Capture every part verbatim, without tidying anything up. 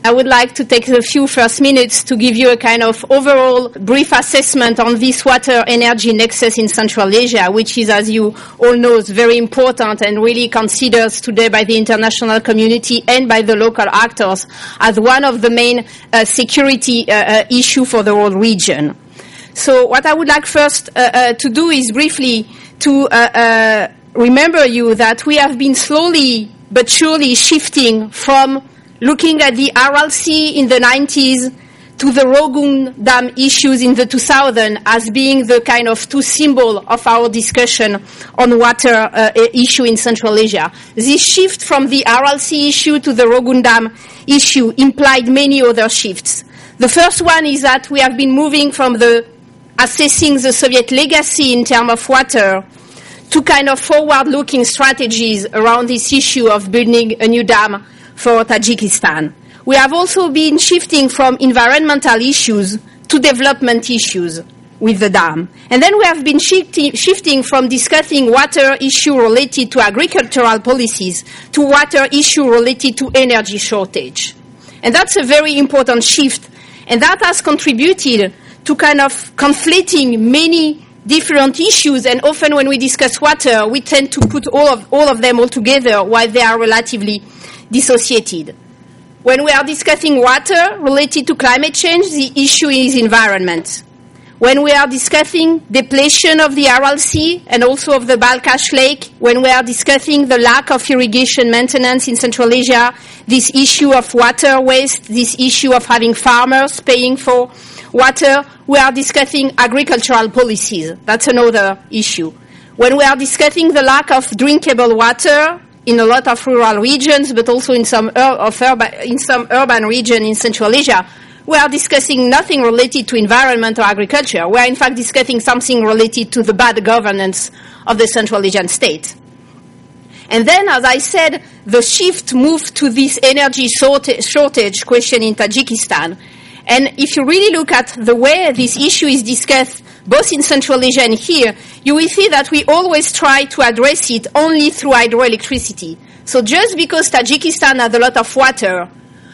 I would like to take a few first minutes to give you a kind of overall brief assessment on this water energy nexus in Central Asia, which is, as you all know, is very important and really considered today by the international community and by the local actors as one of the main uh, security uh, uh, issue for the whole region. So what I would like first uh, uh, to do is briefly to uh, uh, remember you that we have been slowly but surely shifting from looking at the Aral Sea in the nineties to the Rogun Dam issues in the two thousands as being the kind of two symbol of our discussion on water uh, issue in Central Asia. This shift from the Aral Sea issue to the Rogun Dam issue implied many other shifts. The first one is that we have been moving from the assessing the Soviet legacy in terms of water to kind of forward-looking strategies around this issue of building a new dam for Tajikistan. We have also been shifting from environmental issues to development issues with the dam. And then we have been shifting, shifting from discussing water issue related to agricultural policies to water issue related to energy shortage. And that's a very important shift. And that has contributed to kind of conflating many different issues, and often when we discuss water, we tend to put all of, all of them all together while they are relatively dissociated. When we are discussing water related to climate change, the issue is environment. When we are discussing depletion of the Aral Sea and also of the Balkhash Lake, when we are discussing the lack of irrigation maintenance in Central Asia, this issue of water waste, this issue of having farmers paying for water, we are discussing agricultural policies. That's another issue. When we are discussing the lack of drinkable water in a lot of rural regions, but also in some, ur- of urban, in some urban regions in Central Asia, we are discussing nothing related to environment or agriculture. We are in fact discussing something related to the bad governance of the Central Asian state. And then, as I said, the shift moved to this energy shortage question in Tajikistan. And if you really look at the way this issue is discussed, both in Central Asia and here, you will see that we always try to address it only through hydroelectricity. So just because Tajikistan has a lot of water,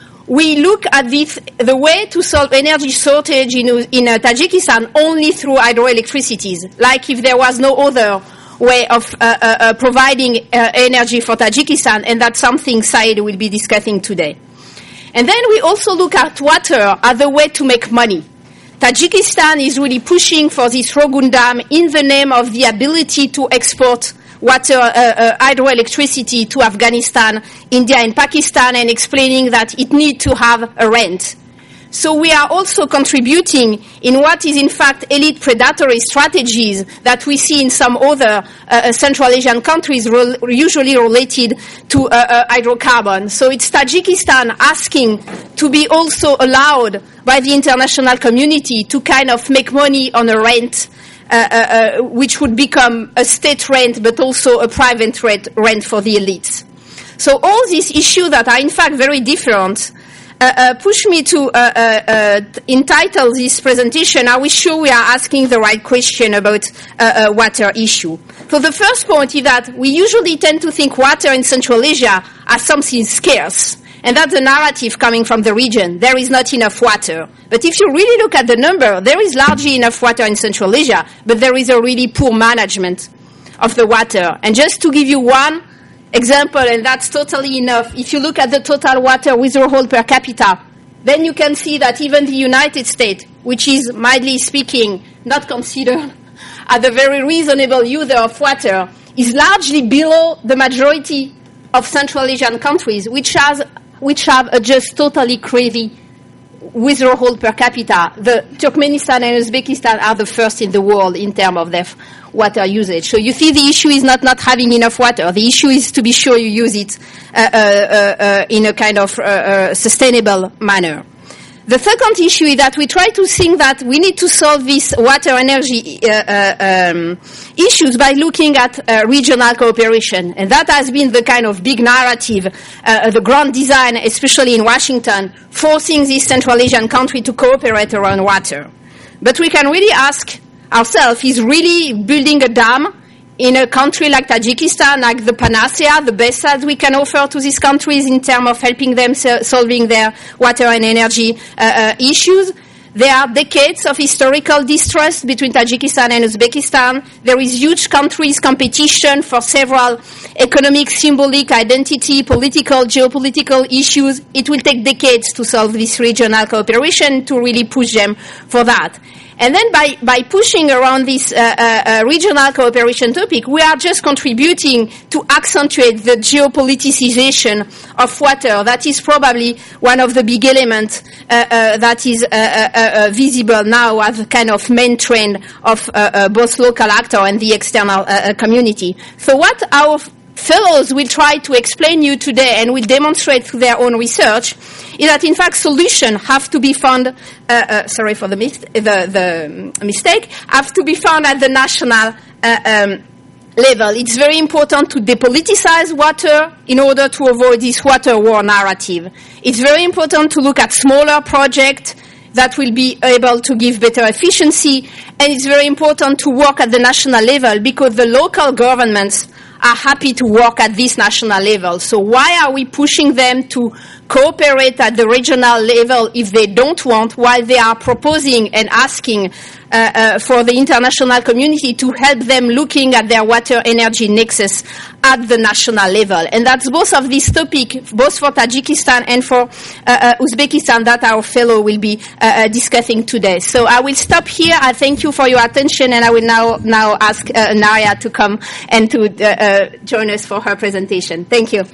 we look at this, the way to solve energy shortage in, in uh, Tajikistan only through hydroelectricities, like if there was no other way of uh, uh, uh, providing uh, energy for Tajikistan, and that's something Saeed will be discussing today. And then we also look at water as a way to make money. Tajikistan is really pushing for this Rogun Dam in the name of the ability to export water, uh, uh, hydroelectricity to Afghanistan, India and Pakistan, and explaining that it needs to have a rent. So we are also contributing in what is in fact elite predatory strategies that we see in some other uh, Central Asian countries re- usually related to uh, uh, hydrocarbon. So it's Tajikistan asking to be also allowed by the international community to kind of make money on a rent uh, uh, uh, which would become a state rent but also a private rent, rent for the elites. So all these issues that are in fact very different Uh, uh, push me to uh, uh, uh, entitle this presentation, Are we sure we are asking the right question about uh, uh, water issue? So the first point is that we usually tend to think water in Central Asia as something scarce. And that's the narrative coming from the region. There is not enough water. But if you really look at the number, there is largely enough water in Central Asia, but there is a really poor management of the water. And just to give you one example, and that's totally enough. If you look at the total water withdrawal per capita, then you can see that even the United States, which is mildly speaking not considered as a very reasonable user of water, is largely below the majority of Central Asian countries, which has which have a just totally crazy withdrawal per capita. The Turkmenistan and Uzbekistan are the first in the world in terms of their water usage. So you see the issue is not not having enough water. The issue is to be sure you use it uh, uh, uh, in a kind of uh, uh, sustainable manner. The second issue is that we try to think that we need to solve these water energy uh, uh, um, issues by looking at uh, regional cooperation. And that has been the kind of big narrative, uh, the grand design, especially in Washington, forcing this Central Asian country to cooperate around water. But we can really ask ourselves, is really building a dam in a country like Tajikistan, like the panacea, the best that we can offer to these countries in terms of helping them so- solving their water and energy uh, uh, issues. There are decades of historical distrust between Tajikistan and Uzbekistan. There is huge countries competition for several economic, symbolic, identity, political, geopolitical issues. It will take decades to solve this regional cooperation, to really push them for that. And then by, by pushing around this uh, uh, uh, regional cooperation topic, we are just contributing to accentuate the geopoliticization of water. That is probably one of the big elements uh, uh, that is uh, uh, uh, visible now as a kind of main trend of uh, uh, both local actor and the external uh, uh, community. So what our fellows will try to explain you today and will demonstrate through their own research is that, in fact, solutions have to be found, uh, uh, sorry for the, mis- the, the mistake, have to be found at the national uh, um, level. It's very important to depoliticize water in order to avoid this water war narrative. It's very important to look at smaller projects that will be able to give better efficiency, and it's very important to work at the national level because the local governments are happy to work at this national level. So why are we pushing them to cooperate at the regional level if they don't want, while they are proposing and asking uh, uh, for the international community to help them looking at their water energy nexus at the national level? And that's both of these topics, both for Tajikistan and for uh, uh, Uzbekistan, that our fellow will be uh, uh, discussing today. So I will stop here. I thank you for your attention, and I will now now ask uh, Naria to come and to uh, uh, join us for her presentation. Thank you.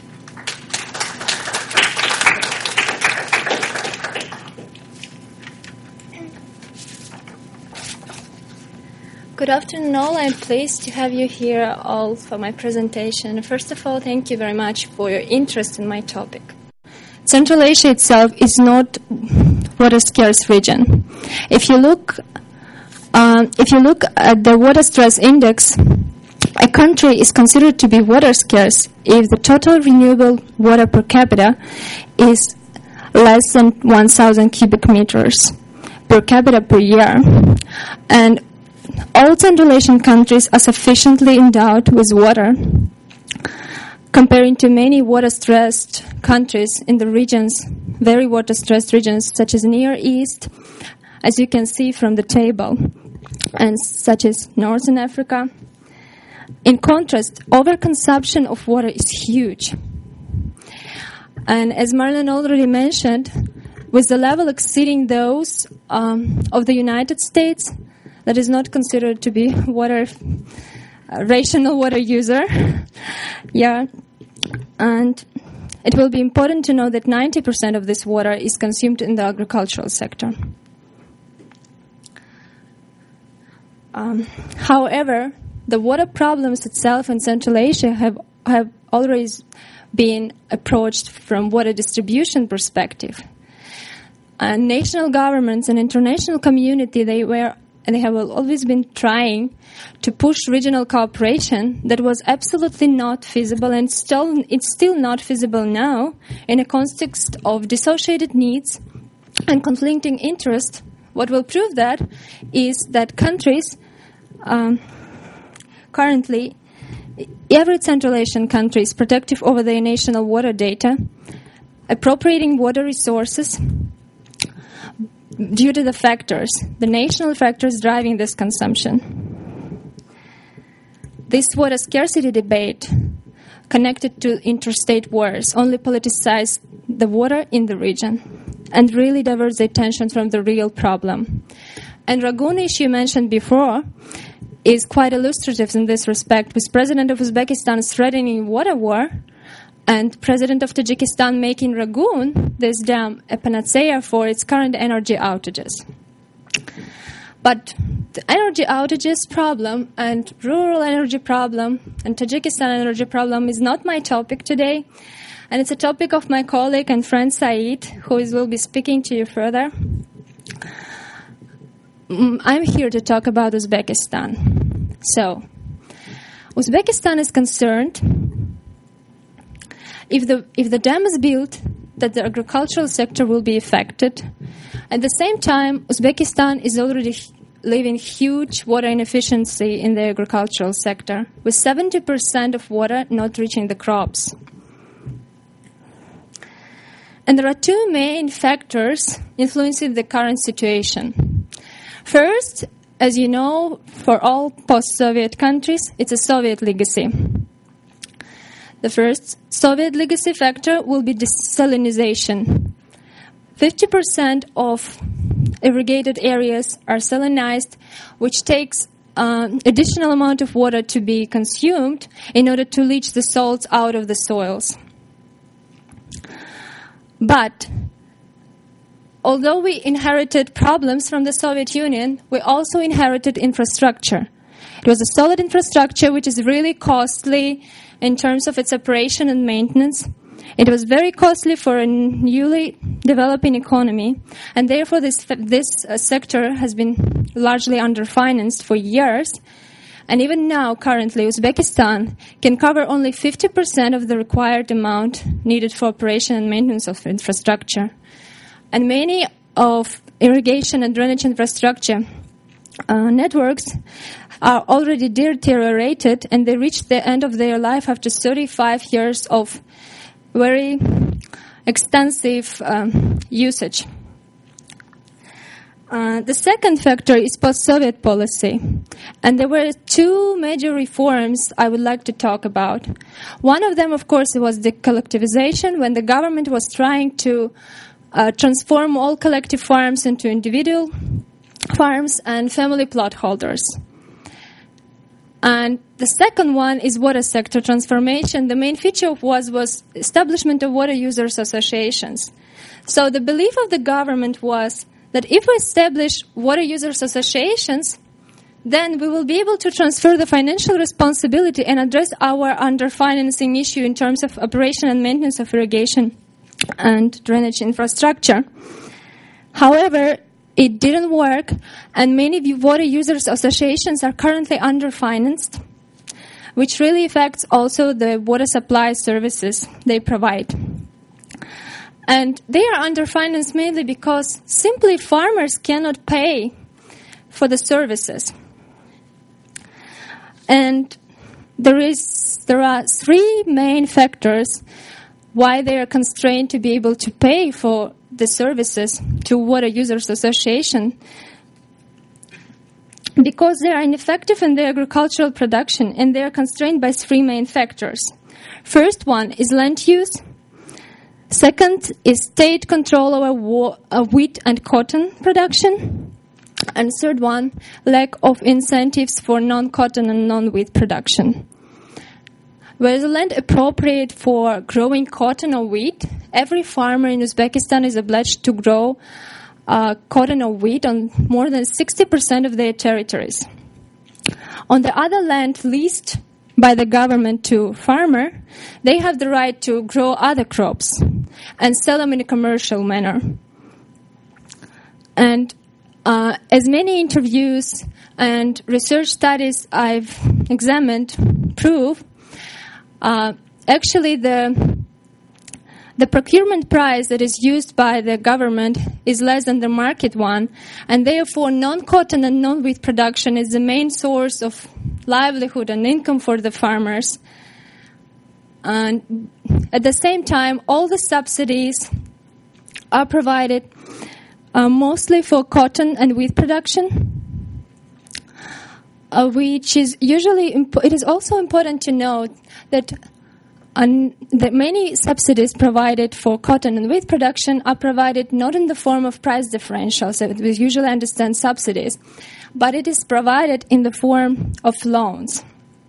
Good afternoon all. I'm pleased to have you here all for my presentation. First of all, thank you very much for your interest in my topic. Central Asia itself is not water scarce region. If you look, um, if you look at the water stress index, a country is considered to be water scarce if the total renewable water per capita is less than one thousand cubic meters per capita per year. And all Central Asian countries are sufficiently endowed with water, comparing to many water-stressed countries in the regions, very water-stressed regions, such as Near East, as you can see from the table, and such as Northern Africa. In contrast, overconsumption of water is huge. And as Marlene already mentioned, with the level exceeding those um, of the United States, that is not considered to be water, uh, rational water user. Yeah, and it will be important to know that ninety percent of this water is consumed in the agricultural sector. Um, however, the water problems itself in Central Asia have, have always been approached from water distribution perspective. And national governments and international community, they were and they have always been trying to push regional cooperation that was absolutely not feasible, and still it's still not feasible now in a context of dissociated needs and conflicting interests. What will prove that is that countries um, currently, every Central Asian country is protective over their national water data, appropriating water resources due to the factors, the national factors driving this consumption. This water scarcity debate connected to interstate wars only politicized the water in the region and really diverts the attention from the real problem. And Rangoon issue mentioned before is quite illustrative in this respect, with President of Uzbekistan threatening water war and President of Tajikistan making Rangoon, this dam, a panacea for its current energy outages. But the energy outages problem and rural energy problem and Tajikistan energy problem is not my topic today, and it's a topic of my colleague and friend Saeed, who is, will be speaking to you further. I'm here to talk about Uzbekistan. So, Uzbekistan is concerned If the if the dam is built, that the agricultural sector will be affected. At the same time, Uzbekistan is already leaving huge water inefficiency in the agricultural sector, with seventy percent of water not reaching the crops. And there are two main factors influencing the current situation. First, as you know, for all post-Soviet countries, it's a Soviet legacy. The first Soviet legacy factor will be desalinization. fifty percent of irrigated areas are salinized, which takes um, additional amount of water to be consumed in order to leach the salts out of the soils. But although we inherited problems from the Soviet Union, we also inherited infrastructure. It was a solid infrastructure which is really costly in terms of its operation and maintenance. It was very costly for a newly developing economy, and therefore this this uh, sector has been largely underfinanced for years. And even now, currently, Uzbekistan can cover only fifty percent of the required amount needed for operation and maintenance of infrastructure. And many of irrigation and drainage infrastructure uh, networks are already deteriorated, and they reach the end of their life after thirty-five years of very extensive um, usage. Uh, the second factor is post-Soviet policy. And there were two major reforms I would like to talk about. One of them, of course, was the collectivization, when the government was trying to uh, transform all collective farms into individual farms and family plot holders. And the second one is water sector transformation. The main feature was was establishment of water users associations. So the belief of the government was that if we establish water users associations, then we will be able to transfer the financial responsibility and address our underfinancing issue in terms of operation and maintenance of irrigation and drainage infrastructure. However, it didn't work, and many water users associations are currently underfinanced, which really affects also the water supply services they provide. And they are underfinanced mainly because simply farmers cannot pay for the services. And there is there are three main factors why they are constrained to be able to pay for the services to water users association. Because they are ineffective in their agricultural production, and they are constrained by three main factors. First one is land use. Second is state control over wo- uh, wheat and cotton production. And third one, lack of incentives for non-cotton and non-wheat production. Where is the land appropriate for growing cotton or wheat? Every farmer in Uzbekistan is obliged to grow uh, cotton or wheat on more than sixty percent of their territories. On the other land leased by the government to farmer, they have the right to grow other crops and sell them in a commercial manner. And uh, as many interviews and research studies I've examined prove, uh, actually the the procurement price that is used by the government is less than the market one, and therefore non-cotton and non-wheat production is the main source of livelihood and income for the farmers. And at the same time, all the subsidies are provided uh, mostly for cotton and wheat production, uh, which is usually, imp- it is also important to note that And the many subsidies provided for cotton and wheat production are provided not in the form of price differentials, so we usually understand subsidies, but it is provided in the form of loans.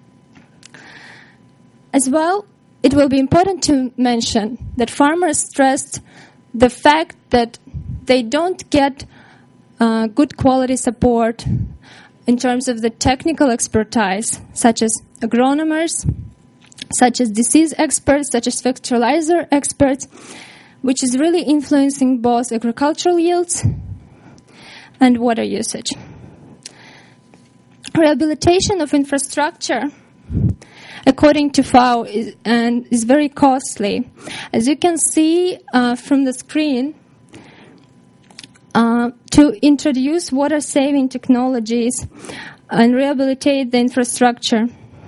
As well, it will be important to mention that farmers stressed the fact that they don't get uh, good quality support in terms of the technical expertise, such as agronomers, such as disease experts, such as fertilizer experts, which is really influencing both agricultural yields and water usage. Rehabilitation of infrastructure, according to F A O, is, and is very costly. As you can see uh, from the screen, uh, to introduce water-saving technologies and rehabilitate the infrastructure.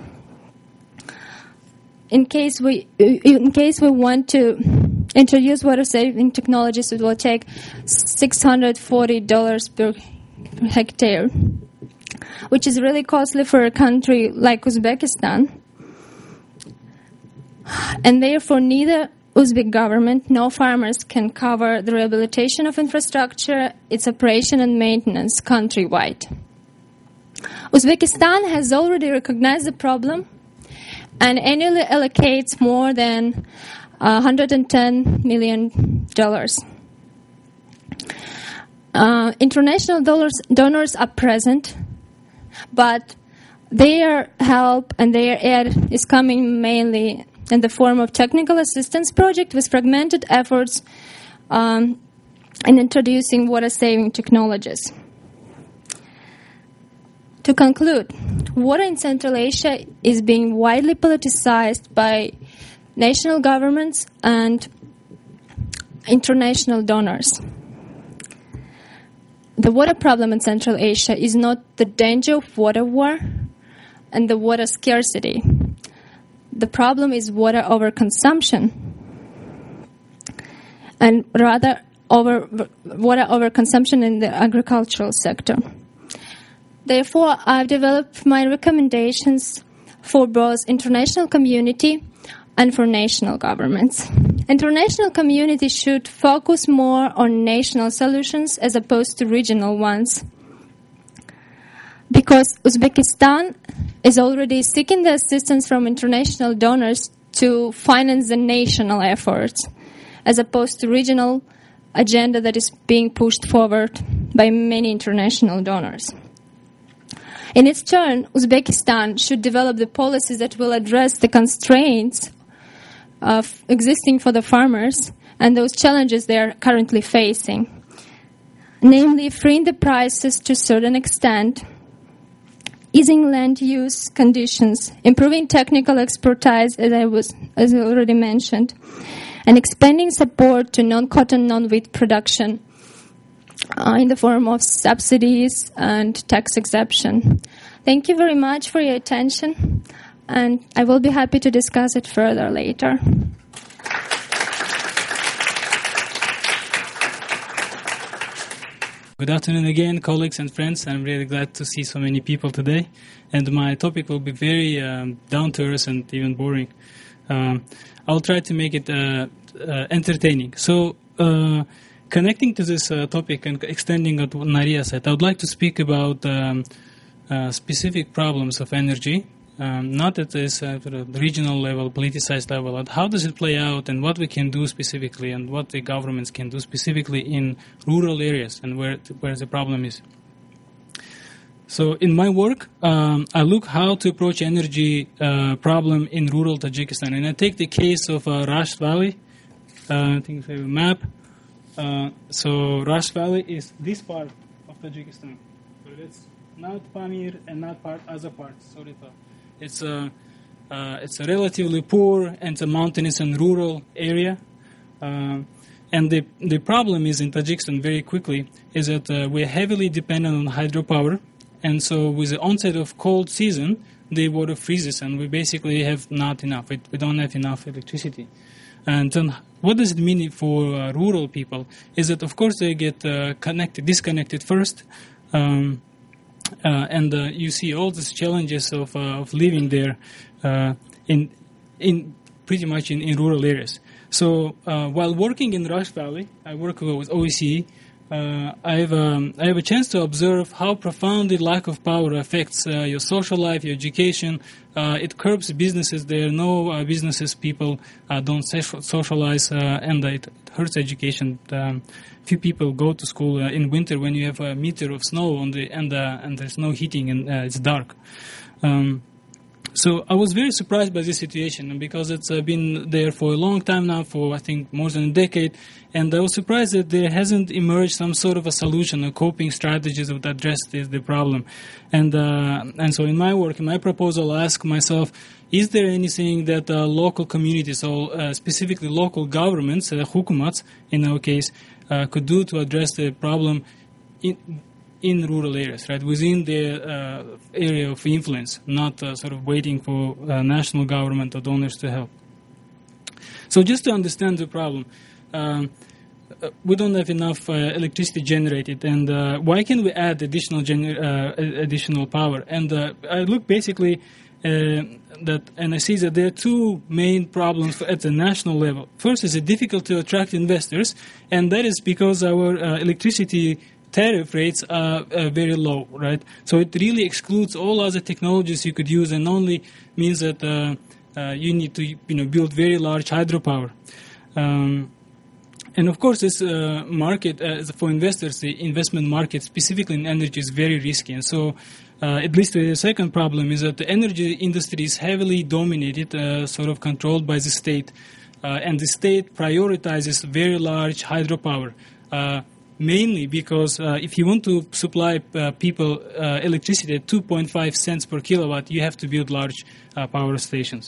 In case we, in case we want to introduce water-saving technologies, it will take six hundred forty dollars per hectare, which is really costly for a country like Uzbekistan. And therefore, neither Uzbek government nor farmers can cover the rehabilitation of infrastructure, its operation and maintenance countrywide. Uzbekistan has already recognized the problem and annually allocates more than one hundred ten million dollars. Uh, international donors, donors are present, but their help and their aid is coming mainly in the form of technical assistance project with fragmented efforts um, in introducing water-saving technologies. To conclude, water in Central Asia is being widely politicized by national governments and international donors. The water problem in Central Asia is not the danger of water war and the water scarcity. The problem is water overconsumption, and rather over water overconsumption in the agricultural sector. Therefore, I've developed my recommendations for both international community and for national governments. International community should focus more on national solutions as opposed to regional ones, because Uzbekistan is already seeking the assistance from international donors to finance the national efforts, as opposed to regional agenda that is being pushed forward by many international donors. In its turn, Uzbekistan should develop the policies that will address the constraints of existing for the farmers and those challenges they are currently facing, namely freeing the prices to a certain extent, easing land use conditions, improving technical expertise, as I was as I already mentioned, and expanding support to non-cotton, non-wheat production uh, in the form of subsidies and tax exemption. Thank you very much for your attention, and I will be happy to discuss it further later. Good afternoon again, colleagues and friends. I'm really glad to see so many people today. And my topic will be very um, down-to-earth and even boring. Um, I'll try to make it uh, uh, entertaining. So, uh, connecting to this uh, topic and extending what Naria said, I would like to speak about um, uh, specific problems of energy, um, not at this uh, regional level, politicized level, and how does it play out and what we can do specifically and what the governments can do specifically in rural areas and where where the problem is. So in my work, um, I look how to approach energy uh, problem in rural Tajikistan. And I take the case of uh, Rasht Valley. Uh, I think we have a map. Uh, so Rasht Valley is this part of Tajikistan. So it's not Pamir and not part other parts. Sorry, it's a uh, it's a relatively poor and a mountainous and rural area. Uh, and the the problem is in Tajikistan very quickly is that uh, we're heavily dependent on hydropower. And so with the onset of cold season, the water freezes, and we basically have not enough. We, we don't have enough electricity. And then what does it mean for uh, rural people? Is that, of course, they get uh, connected, disconnected first, um, uh, and uh, you see all these challenges of, uh, of living there uh, in in pretty much in, in rural areas. So uh, while working in Rasht Valley, I work with O E C E. Uh, I have um, I have a chance to observe how profoundly lack of power affects uh, your social life, your education. Uh, it curbs businesses. There are no uh, businesses. People uh, don't socialize, uh, and it hurts education. Um, few people go to school uh, in winter when you have a meter of snow on the and uh, and there's no heating and uh, it's dark. Um, So I was very surprised by this situation because it's uh, been there for a long time now, for I think more than a decade, and I was surprised that there hasn't emerged some sort of a solution or coping strategies that address this, the problem. And uh, and so in my work, in my proposal, I ask myself, is there anything that uh, local communities, or uh, specifically local governments, uh, hukumats in our case, uh, could do to address the problem in in rural areas, right, within the uh, area of influence, not uh, sort of waiting for uh, national government or donors to help. So just to understand the problem, um, uh, we don't have enough uh, electricity generated, and uh, why can we add additional gener- uh, additional power? And uh, I look basically uh, that, and I see that there are two main problems at the national level. First is it difficult to attract investors, and that is because our uh, electricity tariff rates are uh, very low, right? So it really excludes all other technologies you could use, and only means that uh, uh, you need to, you know, build very large hydropower. Um, and of course, this uh, market uh, for investors, the investment market specifically in energy is very risky. And so, uh, at least the second problem is that the energy industry is heavily dominated, uh, sort of controlled by the state, uh, and the state prioritizes very large hydropower. Uh, Mainly because uh, if you want to supply uh, people uh, electricity at two point five cents per kilowatt, you have to build large uh, power stations.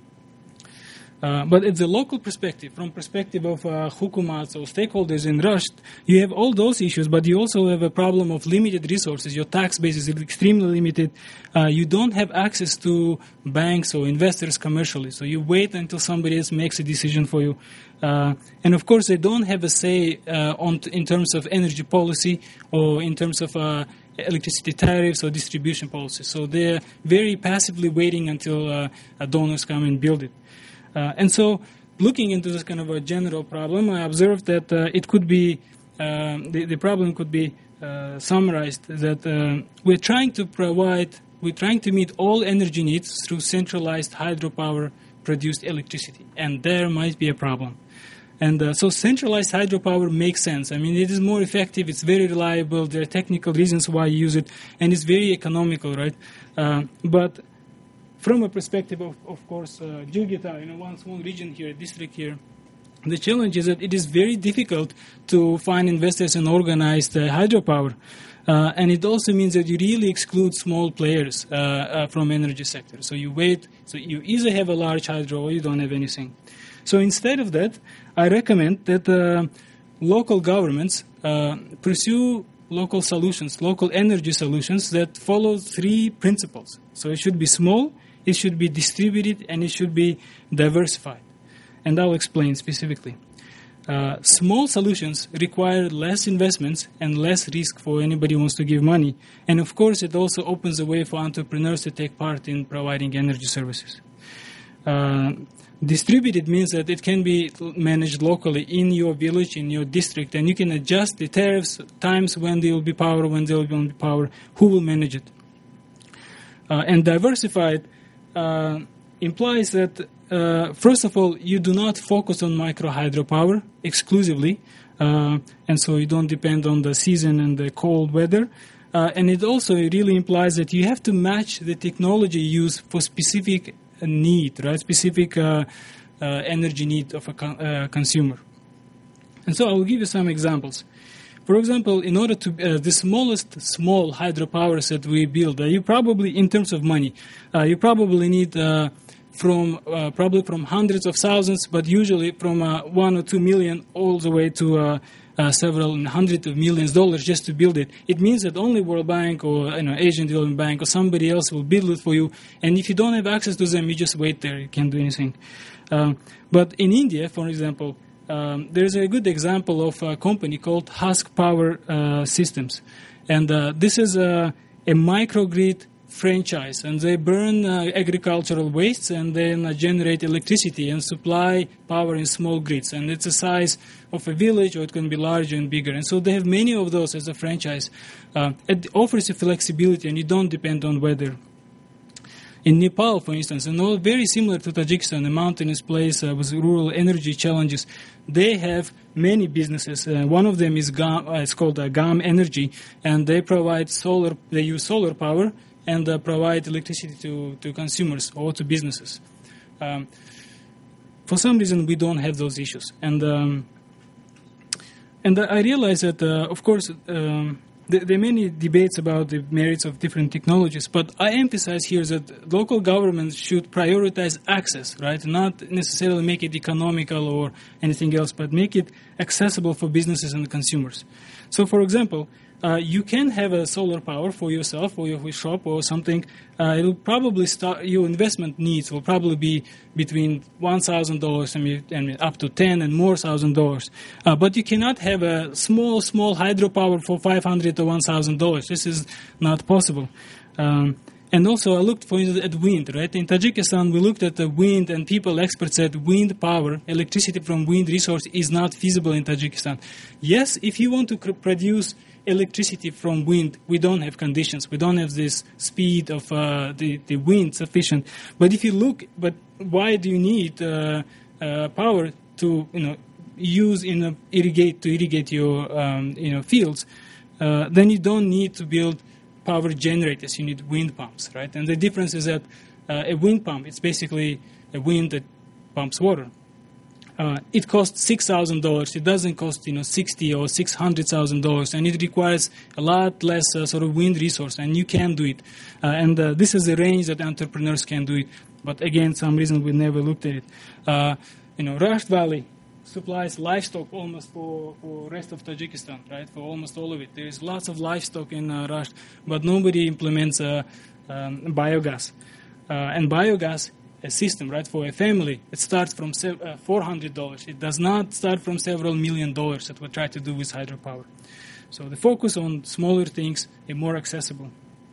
Uh, but at the local perspective, from perspective of uh, hukumats or stakeholders in Rasht, you have all those issues, but you also have a problem of limited resources. Your tax base is extremely limited. Uh, you don't have access to banks or investors commercially, so you wait until somebody else makes a decision for you. Uh, and of course, they don't have a say uh, on t- in terms of energy policy or in terms of uh, electricity tariffs or distribution policy. So they're very passively waiting until uh, donors come and build it. Uh, and so, looking into this kind of a general problem, I observed that uh, it could be, um, the, the problem could be uh, summarized that uh, we're trying to provide, we're trying to meet all energy needs through centralized hydropower produced electricity, and there might be a problem. And uh, so centralized hydropower makes sense. I mean, it is more effective, it's very reliable, there are technical reasons why you use it, and it's very economical, right? Uh, but from a perspective of, of course, uh, Jirgitar, you know, one small region here, district here, the challenge is that it is very difficult to find investors in organized uh, hydropower. Uh, and it also means that you really exclude small players uh, uh, from energy sector. So you wait, so you either have a large hydro or you don't have anything. So instead of that, I recommend that uh, local governments uh, pursue local solutions, local energy solutions that follow three principles. So it should be small, it should be distributed, and it should be diversified. And I'll explain specifically. Uh, small solutions require less investments and less risk for anybody who wants to give money. And of course, it also opens the way for entrepreneurs to take part in providing energy services. Uh, distributed means that it can be managed locally in your village, in your district, and you can adjust the tariffs, times when there will be power, when there will be power, who will manage it. Uh, and diversified uh, implies that, uh, first of all, you do not focus on micro hydropower exclusively, uh, and so you don't depend on the season and the cold weather. Uh, and it also really implies that you have to match the technology used for specific need, right? Specific uh, uh, energy need of a con- uh, consumer. And so I will give you some examples. For example, in order to uh, the smallest small hydropowers that we build, uh, you probably, in terms of money, uh, you probably need uh, from uh, probably from hundreds of thousands, but usually from uh, one or two million all the way to uh, uh, several hundreds of millions of dollars just to build it. It means that only World Bank or you know, Asian Development Bank or somebody else will build it for you. And if you don't have access to them, you just wait there. You can't do anything. Um, but in India, for example, Um, there's a good example of a company called Husk Power uh, Systems. And uh, this is a, a microgrid franchise. And they burn uh, agricultural wastes and then uh, generate electricity and supply power in small grids. And it's the size of a village, or it can be larger and bigger. And so they have many of those as a franchise. Uh, it offers you flexibility, and you don't depend on weather. In Nepal, for instance, and all very similar to Tajikistan, a mountainous place uh, with rural energy challenges, they have many businesses. Uh, one of them is GAM, uh, it's called uh, GAM Energy, and they provide solar. They use solar power, and uh, provide electricity to, to consumers or to businesses. Um, for some reason, we don't have those issues. And um, and I realize that, uh, of course, um, there, there are many debates about the merits of different technologies, but I emphasize here that local governments should prioritize access, right? Not necessarily make it economical or anything else, but make it accessible for businesses and consumers. So, for example, uh, you can have a solar power for yourself or your shop or something. Uh, it'll probably start, your investment needs will probably be between one thousand dollars and, and up to ten and more thousand dollars. Uh, but you cannot have a small, small hydropower for five hundred to one thousand dollars. This is not possible. Um, And also, I looked, for instance, at wind, right? In Tajikistan, we looked at the wind, and people, experts said wind power, electricity from wind resource is not feasible in Tajikistan. Yes, if you want to cr- produce electricity from wind, we don't have conditions. We don't have this speed of uh, the, the wind sufficient. But if you look, but why do you need uh, uh, power to, you know, use in a irrigate to irrigate your, um, you know, fields? Uh, then you don't need to build power generators, you need wind pumps, right? And the difference is that uh, a wind pump, it's basically a wind that pumps water. Uh, it costs six thousand dollars. It doesn't cost, you know, sixty or six hundred thousand dollars, and it requires a lot less uh, sort of wind resource, and you can do it. Uh, and uh, this is the range that entrepreneurs can do it. But again, some reason we never looked at it. Uh, you know, Rasht Valley supplies livestock almost for for rest of Tajikistan, right? For almost all of it, there is lots of livestock in uh, Rasht, but nobody implements uh, um, biogas. Uh, and biogas, a system, right, for a family, it starts from sev- uh, four hundred dollars. It does not start from several million dollars that we try to do with hydropower. So the focus on smaller things is more accessible.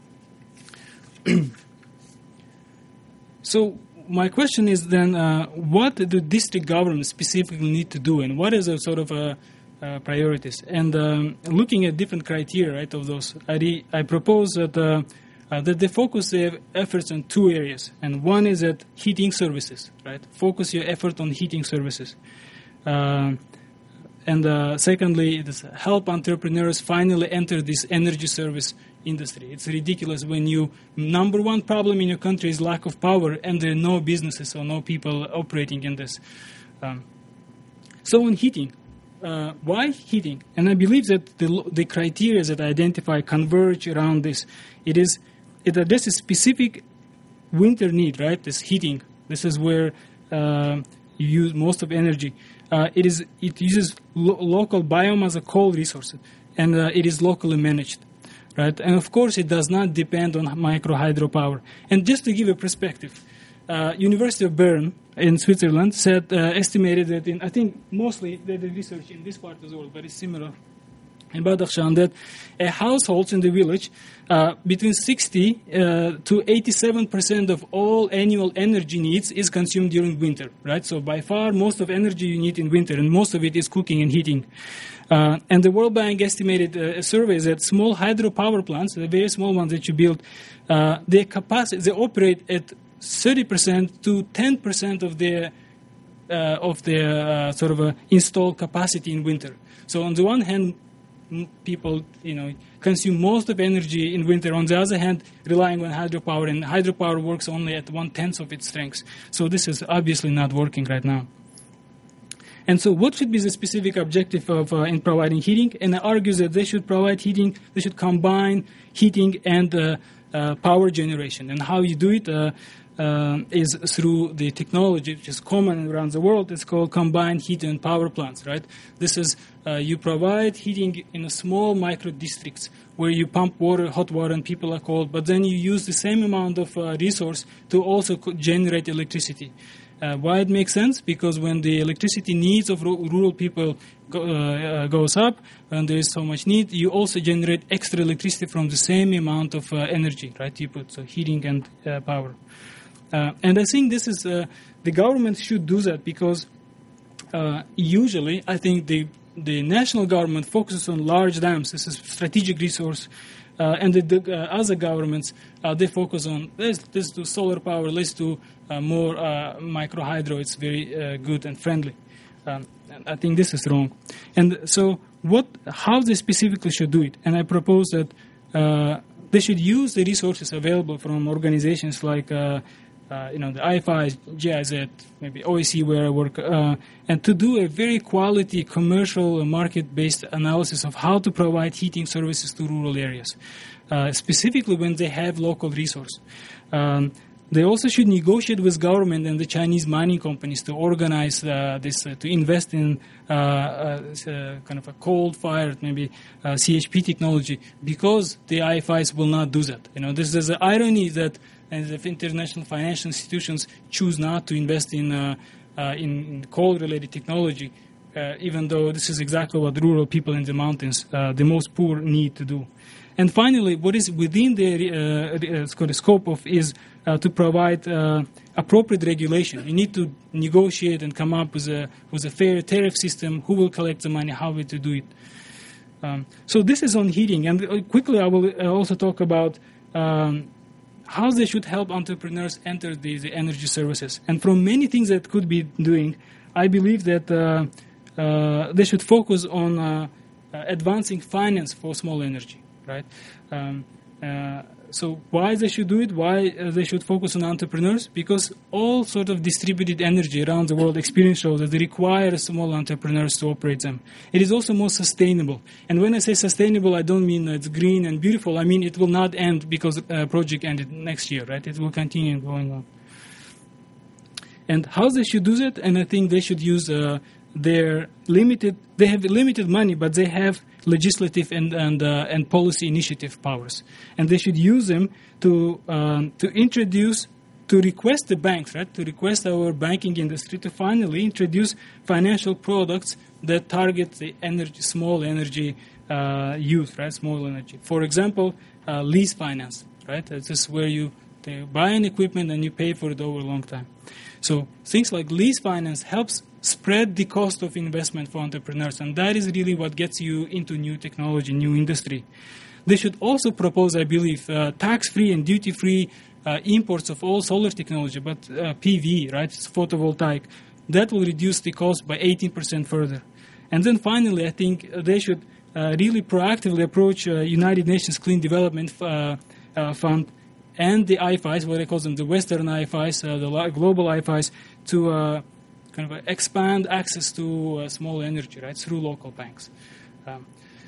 So my question is then, uh, what do district governments specifically need to do, and what is a sort of a, uh, priorities? And um, looking at different criteria, right, of those, I, re- I propose that uh, uh, that they focus their efforts on two areas, and one is at heating services, right? Focus your effort on heating services. Uh, and uh, secondly, it is help entrepreneurs finally enter this energy service industry. It's ridiculous when you number one problem in your country is lack of power, and there are no businesses or no people operating in this. Um, so on heating, uh, why heating? And I believe that the the criteria that I identify converge around this. It is it addresses specific winter need, right? This heating. This is where uh, you use most of energy. Uh, it is it uses lo- local biomass or coal resources, and uh, it is locally managed. Right? And of course, it does not depend on micro hydropower. And just to give a perspective, uh, University of Bern in Switzerland said, uh, estimated that in, I think mostly they did research in this part of the world, but it's similar in Badakhshan, that a households in the village, uh, between sixty uh, to eighty-seven percent of all annual energy needs is consumed during winter, right? So by far, most of energy you need in winter, and most of it is cooking and heating. Uh, and the World Bank estimated uh, a survey that small hydropower plants, the very small ones that you build, uh, their capacity, they operate at thirty percent to ten percent of their uh, of their uh, sort of uh, installed capacity in winter. So on the one hand, m- people you know consume most of energy in winter. On the other hand, relying on hydropower, and hydropower works only at one tenth of its strength. So this is obviously not working right now. And so what should be the specific objective of uh, in providing heating? And I argue that they should provide heating, they should combine heating and uh, uh, power generation. And how you do it uh, uh, is through the technology which is common around the world. It's called combined heat and power plants, right? This is, uh, you provide heating in a small micro districts where you pump water, hot water, and people are cold, but then you use the same amount of uh, resource to also co- generate electricity. Uh, why it makes sense? Because when the electricity needs of ru- rural people go, uh, goes up, and there is so much need, you also generate extra electricity from the same amount of uh, energy, right? You put so heating and uh, power. Uh, and I think this is uh, the government should do that because uh, usually I think the the national government focuses on large dams. This is strategic resource. Uh, and the, the uh, other governments, uh, they focus on, let's, let's do solar power, let's do uh, more uh, micro hydro. It's very uh, good and friendly. Um, and I think this is wrong. And so what, how they specifically should do it? And I propose that uh, They should use the resources available from organizations like uh, uh, you know, the I F I, G I Z, maybe O E C where I work, uh, and to do a very quality commercial market-based analysis of how to provide heating services to rural areas, uh, specifically when they have local resource. Um, They also should negotiate with government and the Chinese mining companies to organize uh, this, uh, to invest in uh, uh, uh, kind of a coal-fired, maybe uh, C H P technology, because the I F Is will not do that. You know, this is the irony that and if international financial institutions choose not to invest in uh, uh, in, in coal-related technology, uh, even though this is exactly what rural people in the mountains, uh, the most poor, need to do. And finally, what is within the uh, scope of is uh, to provide uh, appropriate regulation. You need to negotiate and come up with a with a fair tariff system. Who will collect the money? How to do it? Um, so this is on heating. And quickly, I will also talk about um, how they should help entrepreneurs enter the, the energy services. And from many things that could be doing, I believe that uh, uh, they should focus on uh, uh, advancing finance for small energy. Right. Um, uh, so why they should do it? Why uh, they should focus on entrepreneurs? Because all sort of distributed energy around the world experience shows that they require small entrepreneurs to operate them. It is also more sustainable. And when I say sustainable, I don't mean it's green and beautiful. I mean it will not end because the uh, project ended next year. Right. It will continue going on. And how they should do that? And I think they should use uh, their limited. They have limited money, but they have legislative and and, uh, and policy initiative powers, and they should use them to um, to introduce, to request the banks, right, to request our banking industry to finally introduce financial products that target the energy, small energy uh, use, right, small energy. For example, uh, lease finance, right. This is where you buy an equipment and you pay for it over a long time. So things like lease finance helps spread the cost of investment for entrepreneurs, and that is really what gets you into new technology, new industry. They should also propose, I believe, uh, tax-free and duty-free uh, imports of all solar technology, but uh, P V, right, it's photovoltaic. That will reduce the cost by eighteen percent further. And then finally, I think they should uh, really proactively approach uh, United Nations Clean Development uh, uh, Fund and the I F Is, what I call them, the Western I F Is, uh, the global I F Is, to uh, kind of expand access to uh, small energy, right, through local banks. Um,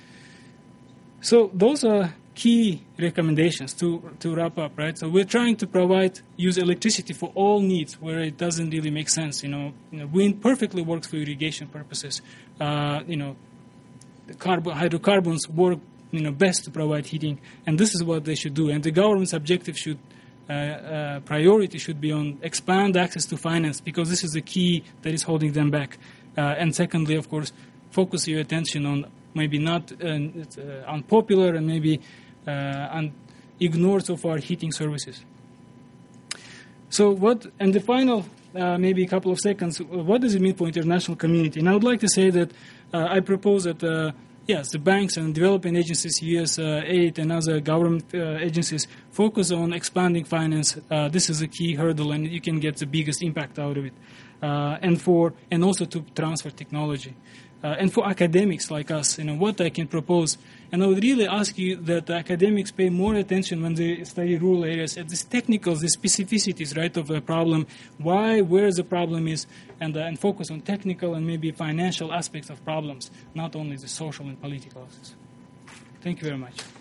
so those are key recommendations to, to wrap up, right? So we're trying to provide, use electricity for all needs where it doesn't really make sense. You know, you know wind perfectly works for irrigation purposes. Uh, you know, the carbon, hydrocarbons work, you know, best to provide heating, and this is what they should do. And the government's objective should, uh, uh, priority should be on expand access to finance, because this is the key that is holding them back. Uh, and secondly, of course, focus your attention on maybe not uh, uh, unpopular and maybe uh, un- ignored so far heating services. So what, and the final, uh, maybe a couple of seconds, what does it mean for international community? And I would like to say that uh, I propose that uh, yes, the banks and development agencies, U S aid and other government uh, agencies focus on expanding finance. Uh, this is a key hurdle, and you can get the biggest impact out of it. Uh, and for and also to transfer technology. Uh, and for academics like us, you know, what I can propose, and I would really ask you that academics pay more attention when they study rural areas at these technicals, the specificities, right, of a problem, why, where the problem is, and uh, and focus on technical and maybe financial aspects of problems, not only the social and political aspects. Thank you very much.